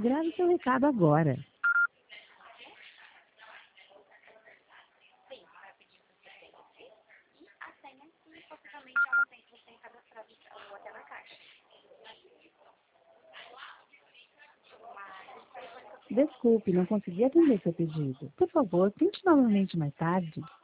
Grave seu recado agora. Sim, vai pedir para você preencher e a senha que possivelmente ela tem, você tem cadastrado ou até na caixa. Mas o telefone que eu tenho. Desculpe, não consegui atender seu pedido. Por favor, tente novamente mais tarde.